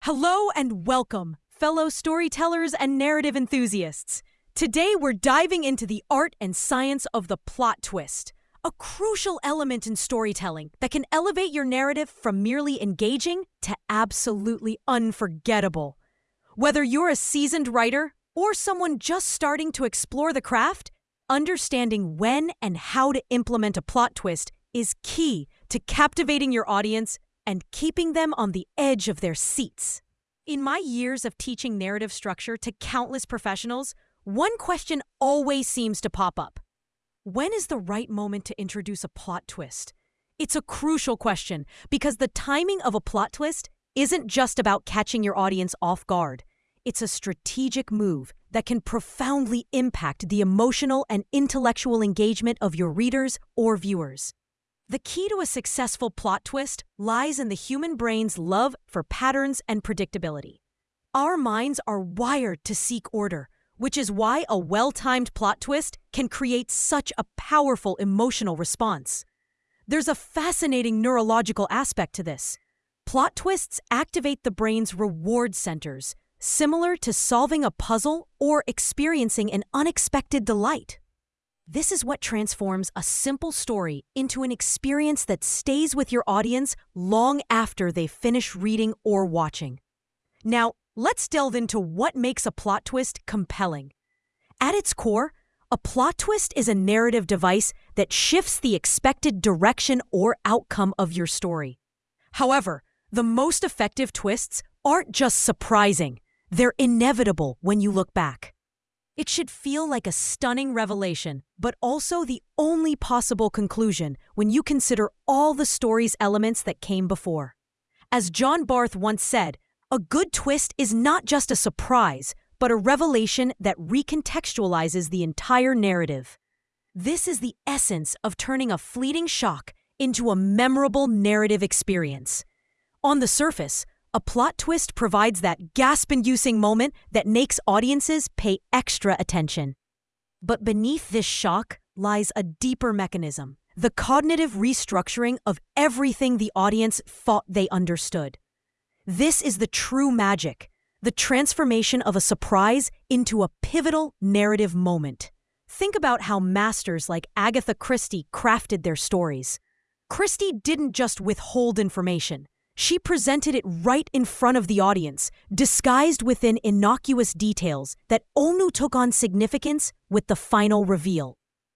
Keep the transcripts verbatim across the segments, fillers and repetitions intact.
Hello and welcome, fellow storytellers and narrative enthusiasts. Today we're diving into the art and science of the plot twist, a crucial element in storytelling that can elevate your narrative from merely engaging to absolutely unforgettable. Whether you're a seasoned writer or someone just starting to explore the craft, understanding when and how to implement a plot twist is key to captivating your audience and keeping them on the edge of their seats. In my years of teaching narrative structure to countless professionals, one question always seems to pop up. When is the right moment to introduce a plot twist? It's a crucial question because the timing of a plot twist isn't just about catching your audience off guard. It's a strategic move that can profoundly impact the emotional and intellectual engagement of your readers or viewers. The key to a successful plot twist lies in the human brain's love for patterns and predictability. Our minds are wired to seek order, which is why a well-timed plot twist can create such a powerful emotional response. There's a fascinating neurological aspect to this. Plot twists activate the brain's reward centers, similar to solving a puzzle or experiencing an unexpected delight. This is what transforms a simple story into an experience that stays with your audience long after they finish reading or watching. Now, let's delve into what makes a plot twist compelling. At its core, a plot twist is a narrative device that shifts the expected direction or outcome of your story. However, the most effective twists aren't just surprising, they're inevitable when you look back. It should feel like a stunning revelation, but also the only possible conclusion when you consider all the story's elements that came before. As John Barth once said, a good twist is not just a surprise, but a revelation that recontextualizes the entire narrative. This is the essence of turning a fleeting shock into a memorable narrative experience. On the surface, a plot twist provides that gasp-inducing moment that makes audiences pay extra attention. But beneath this shock lies a deeper mechanism, the cognitive restructuring of everything the audience thought they understood. This is the true magic, the transformation of a surprise into a pivotal narrative moment. Think about how masters like Agatha Christie crafted their stories. Christie didn't just withhold information. She presented it right in front of the audience, disguised within innocuous details that only took on significance with the final reveal.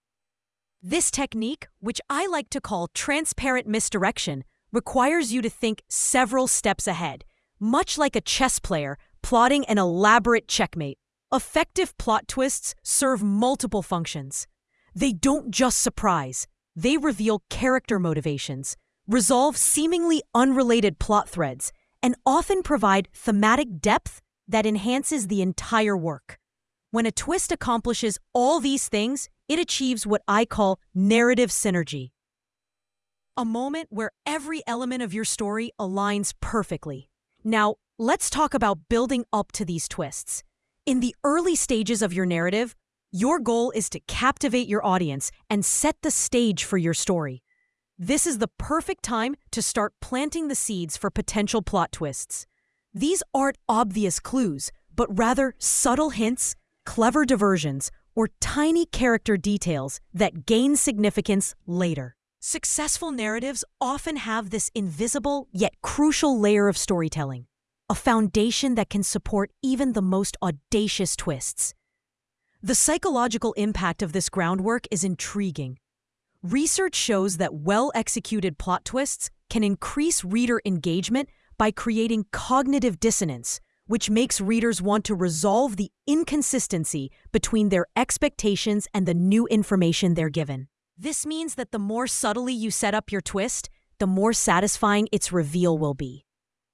This technique, which I like to call transparent misdirection, requires you to think several steps ahead, much like a chess player plotting an elaborate checkmate. Effective plot twists serve multiple functions. They don't just surprise, they reveal character motivations, resolve seemingly unrelated plot threads, and often provide thematic depth that enhances the entire work. When a twist accomplishes all these things, it achieves what I call narrative synergy. A moment where every element of your story aligns perfectly. Now, let's talk about building up to these twists. In the early stages of your narrative, your goal is to captivate your audience and set the stage for your story. This is the perfect time to start planting the seeds for potential plot twists. These aren't obvious clues, but rather subtle hints, clever diversions, or tiny character details that gain significance later. Successful narratives often have this invisible yet crucial layer of storytelling, a foundation that can support even the most audacious twists. The psychological impact of this groundwork is intriguing. Research shows that well-executed plot twists can increase reader engagement by creating cognitive dissonance, which makes readers want to resolve the inconsistency between their expectations and the new information they're given. This means that the more subtly you set up your twist, the more satisfying its reveal will be.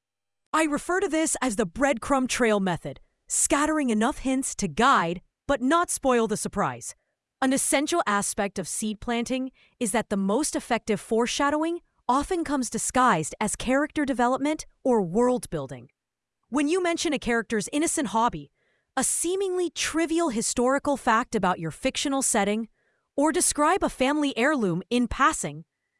I refer to this as the breadcrumb trail method, scattering enough hints to guide but not spoil the surprise. An essential aspect of seed planting is that the most effective foreshadowing often comes disguised as character development or world building. When you mention a character's innocent hobby, a seemingly trivial historical fact about your fictional setting, or describe a family heirloom in passing,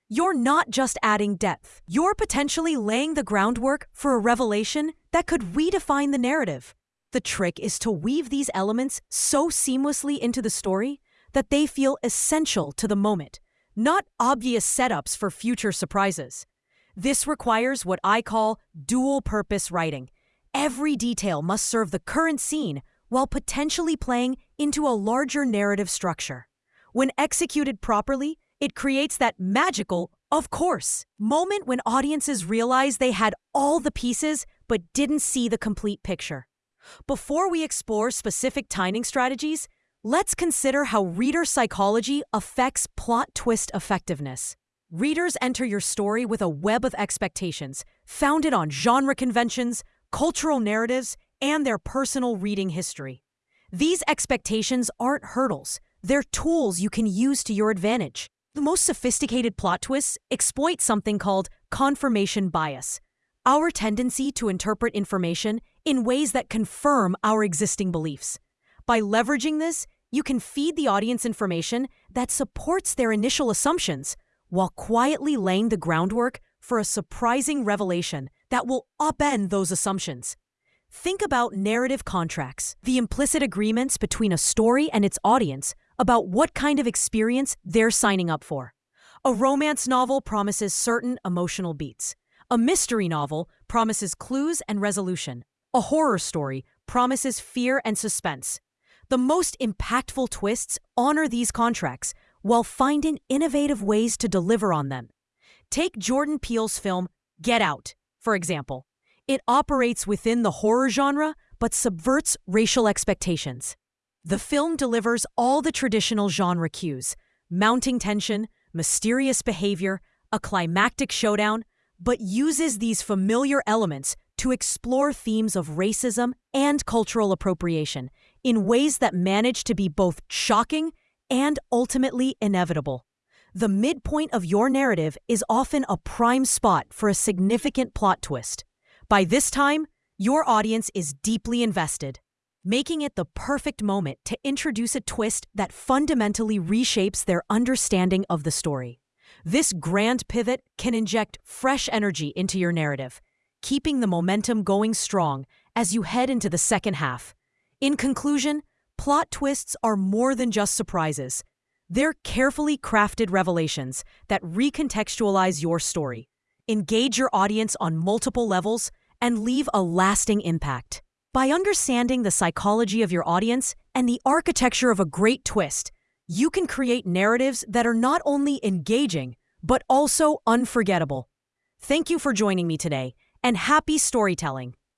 you're not just adding depth. You're potentially laying the groundwork for a revelation that could redefine the narrative. The trick is to weave these elements so seamlessly into the story that they feel essential to the moment, not obvious setups for future surprises. This requires what I call dual-purpose writing. Every detail must serve the current scene while potentially playing into a larger narrative structure. When executed properly, it creates that magical, of course, moment when audiences realize they had all the pieces but didn't see the complete picture. Before we explore specific timing strategies, let's consider how reader psychology affects plot twist effectiveness. Readers enter your story with a web of expectations, founded on genre conventions, cultural narratives, and their personal reading history. These expectations aren't hurdles, they're tools you can use to your advantage. The most sophisticated plot twists exploit something called confirmation bias, our tendency to interpret information in ways that confirm our existing beliefs. By leveraging this, you can feed the audience information that supports their initial assumptions, while quietly laying the groundwork for a surprising revelation that will upend those assumptions. Think about narrative contracts, the implicit agreements between a story and its audience about what kind of experience they're signing up for. A romance novel promises certain emotional beats. A mystery novel promises clues and resolution. A horror story promises fear and suspense. The most impactful twists honor these contracts while finding innovative ways to deliver on them. Take Jordan Peele's film Get Out, for example. It operates within the horror genre, but subverts racial expectations. The film delivers all the traditional genre cues: mounting tension, mysterious behavior, a climactic showdown, but uses these familiar elements to explore themes of racism and cultural appropriation in ways that manage to be both shocking and ultimately inevitable. The midpoint of your narrative is often a prime spot for a significant plot twist. By this time, your audience is deeply invested, making it the perfect moment to introduce a twist that fundamentally reshapes their understanding of the story. This grand pivot can inject fresh energy into your narrative, keeping the momentum going strong as you head into the second half. In conclusion, plot twists are more than just surprises. They're carefully crafted revelations that recontextualize your story, engage your audience on multiple levels, and leave a lasting impact. By understanding the psychology of your audience and the architecture of a great twist, you can create narratives that are not only engaging, but also unforgettable. Thank you for joining me today, and happy storytelling!